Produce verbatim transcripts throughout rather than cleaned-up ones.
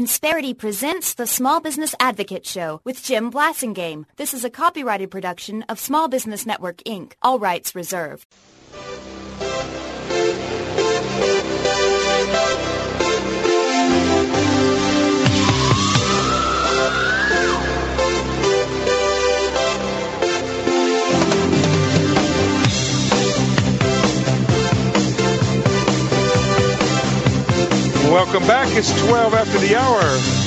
Insperity presents the Small Business Advocate Show with Jim Blasingame. This is a copyrighted production of Small Business Network, Incorporated. All rights reserved. Welcome back. It's twelve after the hour.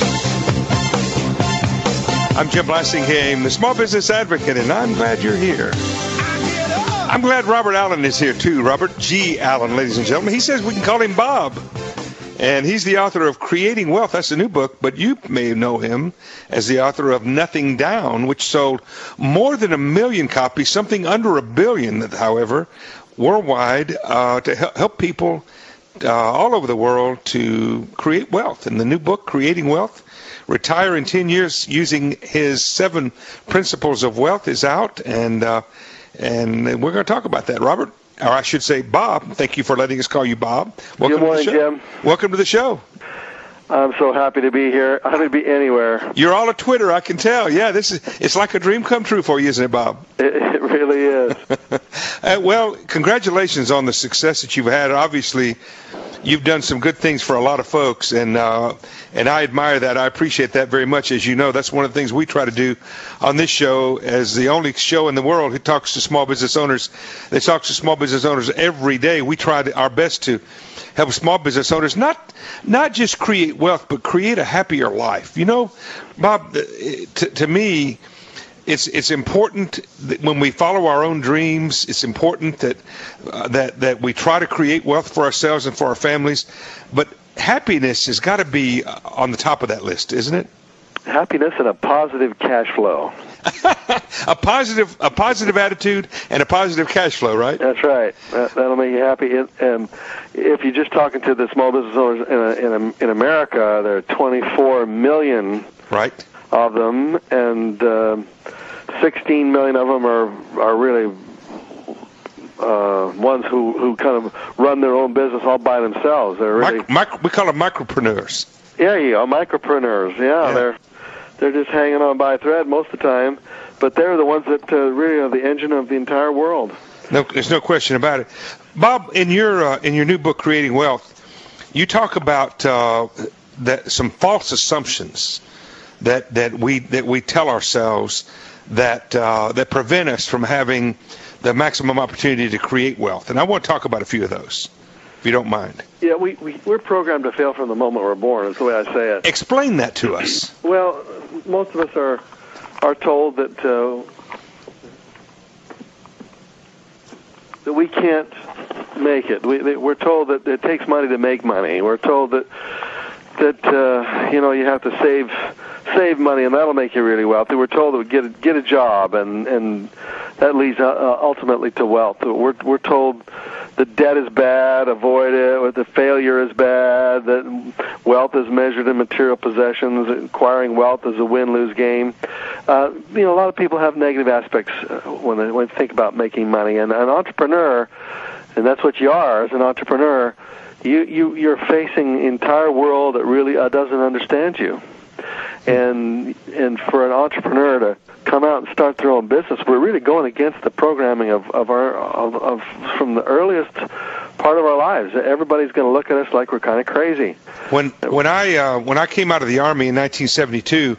I'm Jim Blasingame, the Small Business Advocate, and I'm glad you're here. I'm glad Robert Allen is here, too. Robert G. Allen, ladies and gentlemen. He says we can call him Bob. And he's the author of Creating Wealth. That's a new book, but you may know him as the author of Nothing Down, which sold more than a million copies, something under a billion, however, worldwide, uh, to help people Uh, all over the world to create wealth. And the new book, Creating Wealth, Retire in ten years using his seven principles of wealth, is out. And uh, and we're going to talk about that. Robert, or I should say Bob, thank you for letting us call you Bob. Welcome Good morning, to the show. Jim. Welcome to the show. I'm so happy to be here. I could be anywhere. You're all at Twitter, I can tell. Yeah, this is it's like a dream come true for you, isn't it, Bob? It, it really is. uh, well, congratulations on the success that you've had. Obviously, you've done some good things for a lot of folks, and uh, and I admire that. I appreciate that very much. As you know, that's one of the things we try to do on this show, as the only show in the world who talks to small business owners. They talk to small business owners every day. We try to, our best to help small business owners not not just create wealth, but create a happier life. You know, Bob, to, to me, it's it's important that when we follow our own dreams, it's important that uh, that that we try to create wealth for ourselves and for our families. But happiness has got to be on the top of that list, isn't it? Happiness and a positive cash flow. a positive a positive attitude and a positive cash flow, right? That's right. That, that'll make you happy. And um, if you're just talking to the small business owners in, in, in America, there are twenty-four million right. of them, and uh, sixteen million of them are are really uh, ones who, who kind of run their own business all by themselves. They're really Mic- mic- we call them micropreneurs. Yeah, you know, micropreneurs. Yeah, yeah. they're. They're just hanging on by a thread most of the time, but they're the ones that uh, really are the engine of the entire world. No, there's no question about it. Bob, in your uh, in your new book, Creating Wealth, you talk about uh, that some false assumptions that that we that we tell ourselves that uh, that prevent us from having the maximum opportunity to create wealth, and I want to talk about a few of those, if you don't mind. Yeah, we, we, we're programmed to fail from the moment we're born. That's the way I say it. Explain that to us. Well, most of us are are told that uh, that we can't make it. We, we're told that it takes money to make money. We're told that that uh, you know you have to save save money and that'll make you really wealthy. We're told that we get a, get a job and and that leads uh, ultimately to wealth. We're we're told that debt is bad, avoid it, or the failure is bad, that wealth is measured in material possessions, acquiring wealth is a win-lose game. Uh, you know, a lot of people have negative aspects uh, when they, when they think about making money. And an entrepreneur, and that's what you are as an entrepreneur, you, you, you're facing an entire world that really uh, doesn't understand you. And and for an entrepreneur to come out and start their own business, we're really going against the programming of, of our of, of from the earliest part of our lives. Everybody's going to look at us like we're kind of crazy. When when I uh, when I came out of the Army in nineteen seventy-two,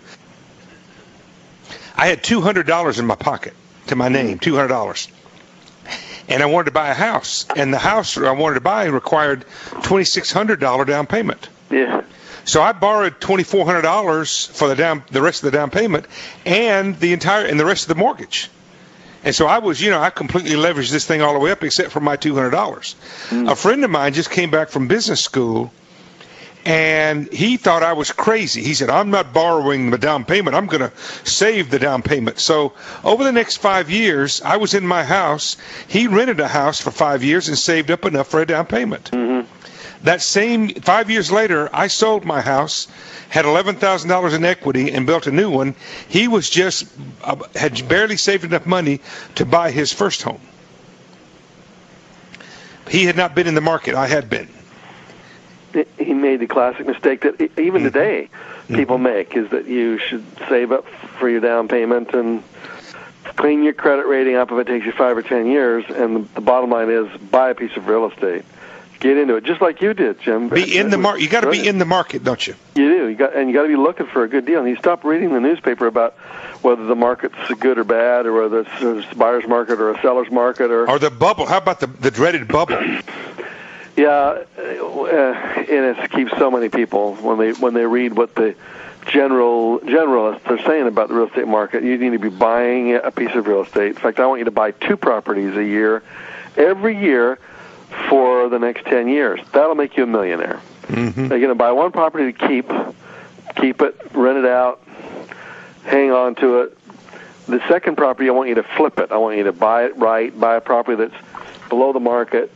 I had two hundred dollars in my pocket to my name, two hundred dollars. And I wanted to buy a house, and the house I wanted to buy required twenty-six hundred dollars down payment. Yeah. So I borrowed twenty-four hundred dollars for the down, the rest of the down payment, and the entire and the rest of the mortgage. And so I was, you know, I completely leveraged this thing all the way up, except for my two hundred dollars. Mm. A friend of mine just came back from business school, and he thought I was crazy. He said, "I'm not borrowing the down payment. I'm going to save the down payment." So over the next five years, I was in my house. He rented a house for five years and saved up enough for a down payment. Mm-hmm. That same five years later, I sold my house, had eleven thousand dollars in equity, and built a new one. He was just uh, had barely saved enough money to buy his first home. He had not been in the market. I had been. he made the classic mistake that even mm-hmm. today people mm-hmm. make, is that you should save up for your down payment and clean your credit rating up if it takes you five or ten years. And the, the bottom line is buy a piece of real estate. Get into it, just like you did, Jim. Be in the market. You got to be in the market, don't you? You do. You got, and you got to be looking for a good deal. And you stop reading the newspaper about whether the market's good or bad, or whether it's a buyer's market or a seller's market, or or the bubble. How about the the dreaded bubble? Yeah, uh, and it keeps so many people when they when they read what the general generalists are saying about the real estate market. You need to be buying a piece of real estate. In fact, I want you to buy two properties a year, every year, for the next ten years. That'll make you a millionaire. Mm-hmm. You're going to buy one property to keep, keep it, rent it out, hang on to it. The second property, I want you to flip it. I want you to buy it right, buy a property that's below the market,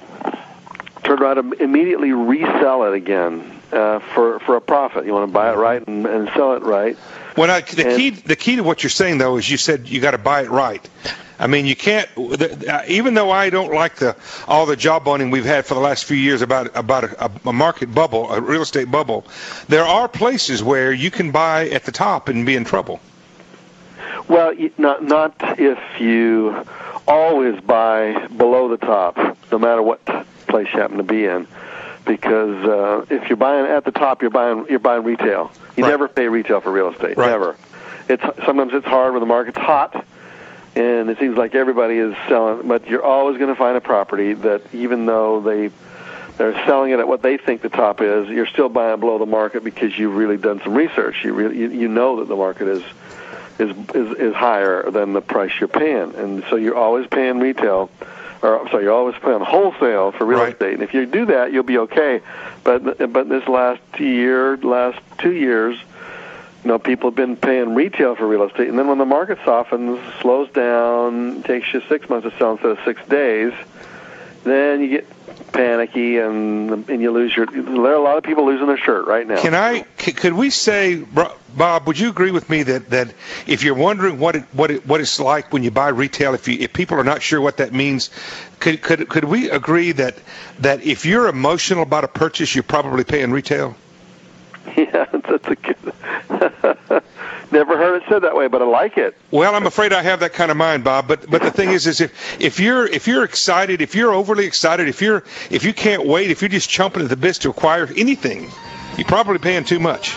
turn around and immediately resell it again uh, for for a profit. You want to buy it right and, and sell it right. Well, now, the and, key the key to what you're saying, though, is you said you got to buy it right. I mean, you can't. Uh, even though I don't like the all the jawboning we've had for the last few years about about a, a market bubble, a real estate bubble, there are places where you can buy at the top and be in trouble. Well, not not if you always buy below the top, no matter what place you happen to be in, because uh, if you're buying at the top, you're buying you're buying retail. You right. never pay retail for real estate. Right. Never. It's sometimes it's hard when the market's hot, and it seems like everybody is selling. But you're always going to find a property that, even though they they're selling it at what they think the top is, you're still buying below the market because you've really done some research. You really you, you know that the market is. Is, is is higher than the price you're paying, and so you're always paying retail, or sorry, you're always paying wholesale for real right. estate. And if you do that, you'll be okay. But but this last year, last two years, you know, people have been paying retail for real estate, and then when the market softens, slows down, takes you six months to sell instead of six days, then you get panicky and and you lose your. There are a lot of people losing their shirt right now. Can I? Could we say, Bob? Would you agree with me that, that if you're wondering what it what it what it's like when you buy retail, if you if people are not sure what that means, could could could we agree that that if you're emotional about a purchase, you're probably paying retail? Yeah, that's a good. Never heard it said that way, but I like it. Well, I'm afraid I have that kind of mind, Bob. But but the thing is, is if if you're if you're excited, if you're overly excited, if you're if you can't wait, if you're just chomping at the bit to acquire anything, you're probably paying too much.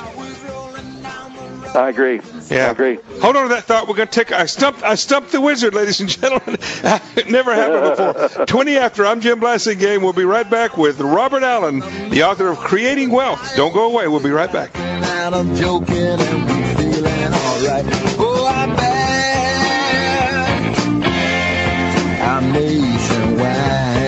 I agree. Yeah, I agree. Hold on to that thought. We're going to take. I stumped. I stumped the wizard, ladies and gentlemen. It never happened before. Twenty after. I'm Jim Blasingame. We'll be right back with Robert Allen, the author of Creating Wealth. Don't go away. We'll be right back. And I'm joking and we're feeling all right. Oh, I'm back. I'm nationwide.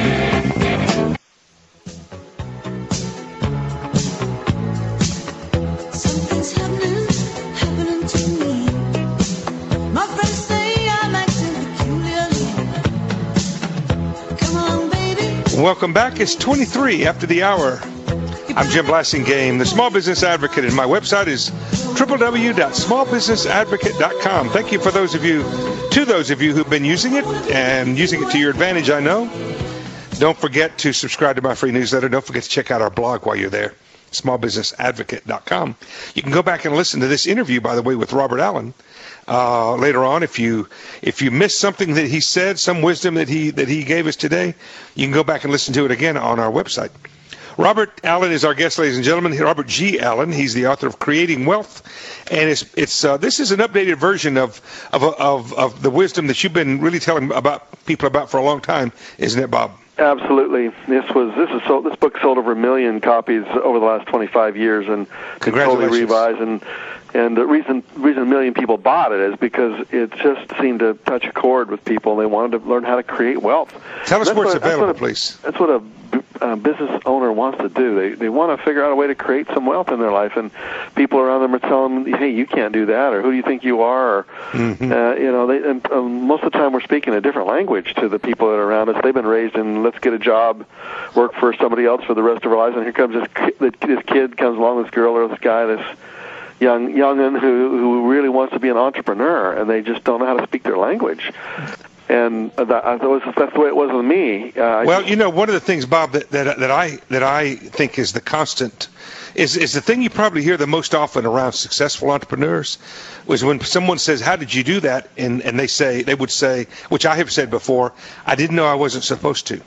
Something's happening, happening to me. My friends say I'm acting peculiarly. Come on, baby. Welcome back. It's twenty-three after the hour. I'm Jim Blasingame, the Small Business Advocate, and my website is w w w dot small business advocate dot com. Thank you for those of you, to those of you who've been using it and using it to your advantage, I know. Don't forget to subscribe to my free newsletter. Don't forget to check out our blog while you're there, small business advocate dot com. You can go back and listen to this interview, by the way, with Robert Allen uh, later on. If you if you missed something that he said, some wisdom that he that he gave us today, you can go back and listen to it again on our website. Robert Allen is our guest, ladies and gentlemen. Robert G. Allen. He's the author of Creating Wealth, and it's it's uh, this is an updated version of of of of the wisdom that you've been really telling about people about for a long time, isn't it, Bob? Absolutely. This was this is sold, this book sold over a million copies over the last twenty-five years, and it's totally revised. And and the reason reason a million people bought it is because it just seemed to touch a chord with people. They wanted to learn how to create wealth. Tell us where it's available, a, please. That's what a Uh, business owner wants to do. They they want to figure out a way to create some wealth in their life, and people around them are telling them, "Hey, you can't do that," or "Who do you think you are?" Or mm-hmm. uh, you know, they and, um, most of the time we're speaking a different language to the people that are around us. They've been raised in let's get a job, work for somebody else for the rest of our lives, and here comes this this kid comes along, this girl or this guy, this young youngin who who really wants to be an entrepreneur, and they just don't know how to speak their language. And that, that was, that's the way it was with me. Uh, well, you know, one of the things, Bob, that, that that I that I think is the constant, is is the thing you probably hear the most often around successful entrepreneurs, was when someone says, "How did you do that?" and and they say they would say, which I have said before, "I didn't know I wasn't supposed to."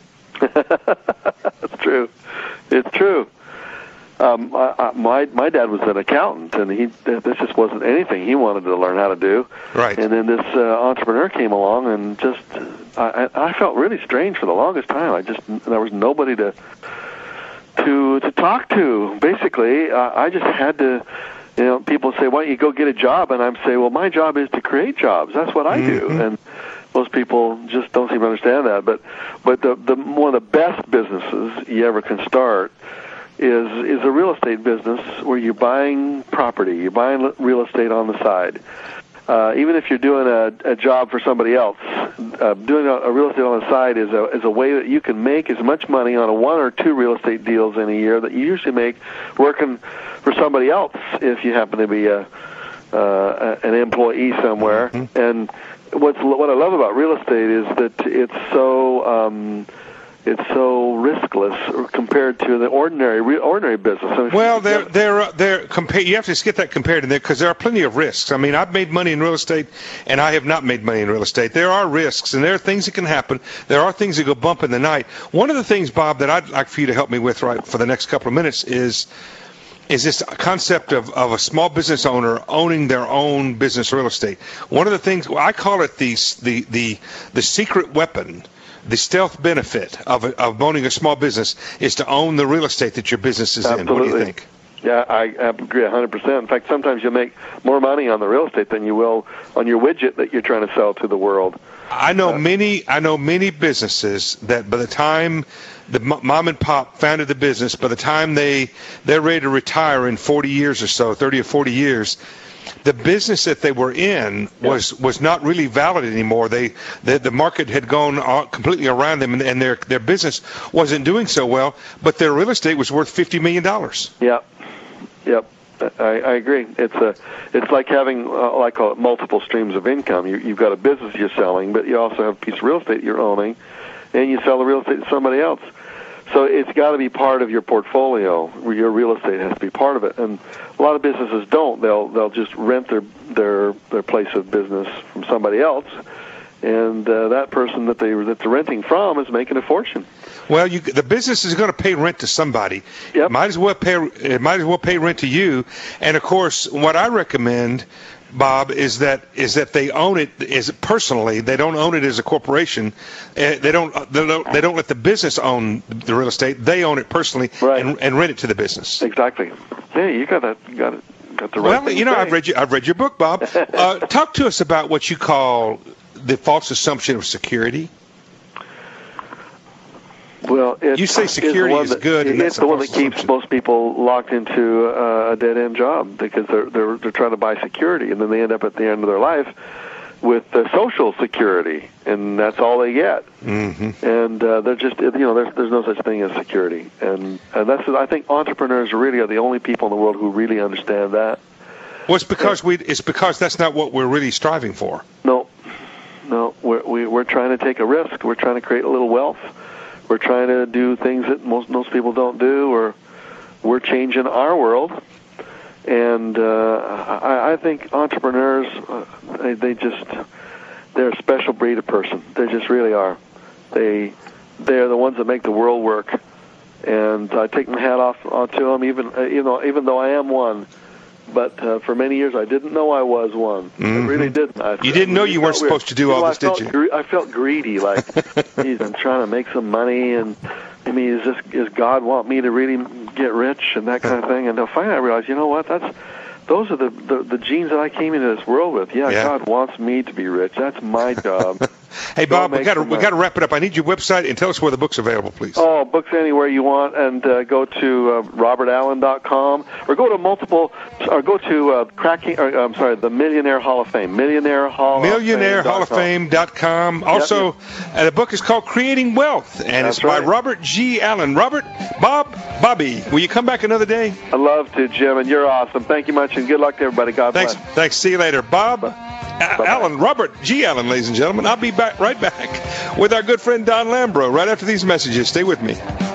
That's true. It's true. Um, I, I, my my dad was an accountant, and he this just wasn't anything he wanted to learn how to do. Right. And then this uh, entrepreneur came along, and just I, I felt really strange for the longest time. I just there was nobody to to to talk to. Basically, uh, I just had to. You know, people say, "Why don't you go get a job?" And I'm saying, "Well, my job is to create jobs. That's what I do." Mm-hmm. And most people just don't seem to understand that. But but the the one of the best businesses you ever can start is is a real estate business where you're buying property, you're buying real estate on the side. Uh, even if you're doing a, a job for somebody else, uh, doing a, a real estate on the side is a is a way that you can make as much money on a one or two real estate deals in a year that you usually make working for somebody else if you happen to be a uh, an employee somewhere. Mm-hmm. And what's what I love about real estate is that it's so. Um, It's so riskless compared to the ordinary ordinary business. I mean, well, they're they're they're compare. You have to get that compared in there because there are plenty of risks. I mean, I've made money in real estate, and I have not made money in real estate. There are risks, and there are things that can happen. There are things that go bump in the night. One of the things, Bob, that I'd like for you to help me with right for the next couple of minutes is is this concept of, of a small business owner owning their own business real estate. One of the things I call it the the the the secret weapon. The stealth benefit of, of owning a small business is to own the real estate that your business is Absolutely. in. What do you think? Yeah, I, I agree one hundred percent. In fact, sometimes you'll make more money on the real estate than you will on your widget that you're trying to sell to the world. I know uh, many. I know many businesses that by the time the mom and pop founded the business, by the time they they're ready to retire in forty years or so, thirty or forty years. The business that they were in was, yeah. was not really valid anymore. They the, the market had gone completely around them, and, and their their business wasn't doing so well. But their real estate was worth fifty million dollars. Yep, yep, I, I agree. It's a it's like having uh, I call it multiple streams of income. You, you've got a business you're selling, but you also have a piece of real estate you're owning, and you sell the real estate to somebody else. So it's got to be part of your portfolio. Your real estate has to be part of it, and a lot of businesses don't. They'll they'll just rent their their their place of business from somebody else, and uh, that person that they that they're renting from is making a fortune. Well, you, the business is going to pay rent to somebody. Yep. Might as well pay. It might as well pay rent to you. And of course, what I recommend, Bob, is that is that they own it is personally. They don't own it as a corporation. Uh, they don't. They don't. They don't let the business own the real estate. They own it personally right. and, and rent it to the business. Exactly. Yeah, you got that. You got it. Got the right. Well, thing you know, to say. I've read you. I've read your book, Bob. Uh, talk to us about what you call the false assumption of security. Well, it, you say security is, is good, that, and it's that's the one that assumption. keeps most people locked into uh, a dead-end job because they're they're they're trying to buy security, and then they end up at the end of their life with uh, social security, and that's all they get. Mm-hmm. And uh, they're just you know there's there's no such thing as security, and and that's I think entrepreneurs really are the only people in the world who really understand that. Well, it's because we it's because that's not what we're really striving for. No, no, we're we, we're trying to take a risk. We're trying to create a little wealth. We're trying to do things that most most people don't do, or we're changing our world. And uh, I, I think entrepreneurs, uh, they, they just, they're a special breed of person. They just really are. They, they're the ones that make the world work. And I take my hat off onto them, even uh, you know, even though I am one. But uh, for many years, I didn't know I was one. Mm-hmm. I really didn't. I, you didn't know you weren't weird. supposed to do you all know, this, I felt did you? Gre- I felt greedy, like, geez, I'm trying to make some money, and I mean, is this is God want me to really get rich and that kind of thing? And finally, I realized, you know what? That's those are the, the, the genes that I came into this world with. Yeah, yeah, God wants me to be rich. That's my job. Hey, Bob, we got to we got to wrap it up. I need your website and tell us where the book's available, please. Oh, books anywhere you want, and uh, go to uh, robert allen dot com or go to multiple or go to uh, cracking. Or, I'm sorry, the Millionaire Hall of Fame. Millionaire Hall. Millionaire Hall of Fame dot com. Also, Yep, uh, the book is called Creating Wealth, and That's it's by right. Robert G. Allen. Robert, Bob, Bobby, will you come back another day? I love to, Jim, and you're awesome. Thank you much, and good luck to everybody. God Thanks. bless. Thanks. See you later, Bob. A- Allen, Robert G. Allen, ladies and gentlemen. I'll be back right back with our good friend Don Lambro right after these messages. Stay with me.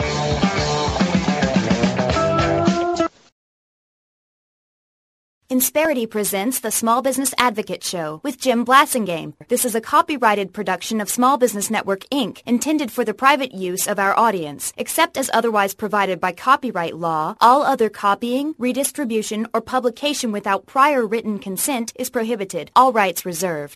Insperity presents the Small Business Advocate Show with Jim Blasingame. This is a copyrighted production of Small Business Network, Incorporated, intended for the private use of our audience. Except as otherwise provided by copyright law, all other copying, redistribution, or publication without prior written consent is prohibited. All rights reserved.